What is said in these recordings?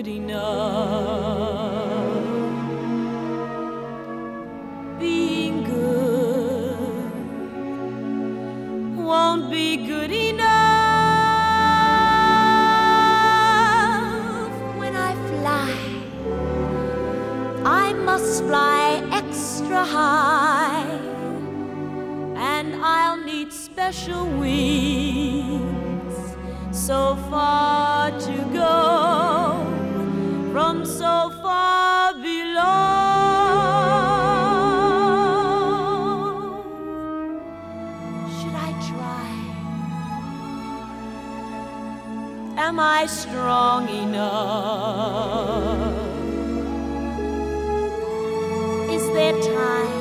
good enough. Being good won't be good enough. When I fly, I must fly extra high, and I'll need special wings so far to go from so far below. Should I try? Am I strong enough? Is there time?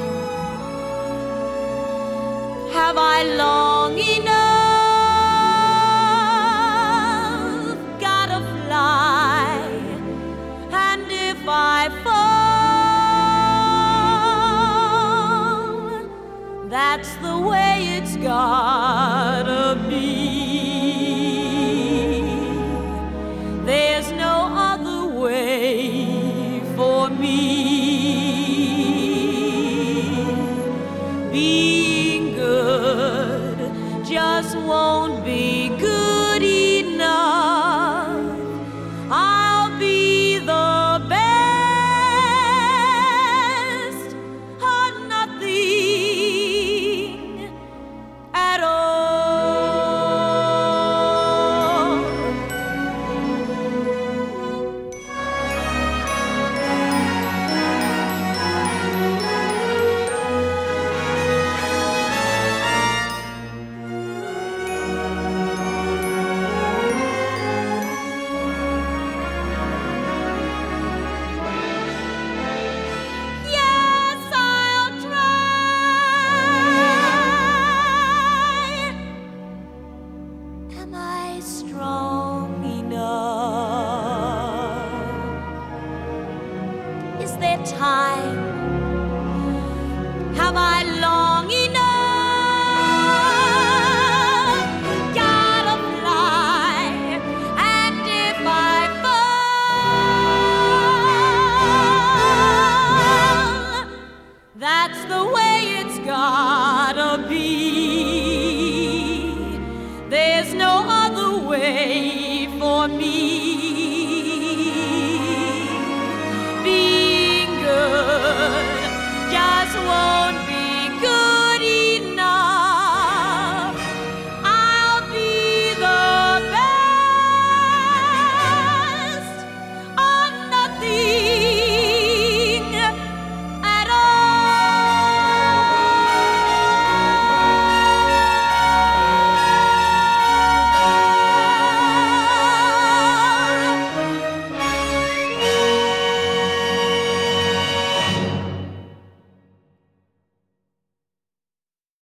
Have I long enough? Gotta fly, and if I fall, that's the way it's gotta be. There's no other way for me. Being good just won't be good enough. I'll be the best or nothing at all. Am I strong enough? Is there time?